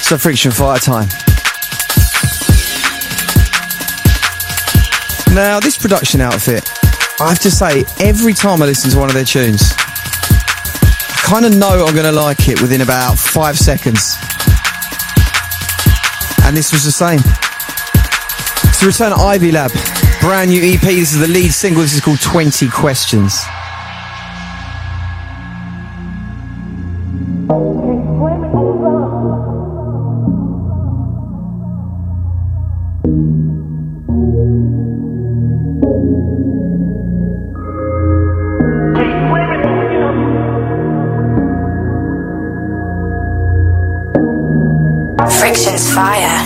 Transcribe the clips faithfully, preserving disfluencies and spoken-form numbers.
So Friction Fire time. Now, this production outfit, I have to say, every time I listen to one of their tunes, I kind of know I'm going to like it within about five seconds. And this was the same. It's the return of Ivy Lab. Brand new E P. This is the lead single. This is called twenty questions. Friction's fire.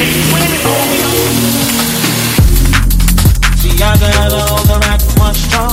See, I got all the right, much strong.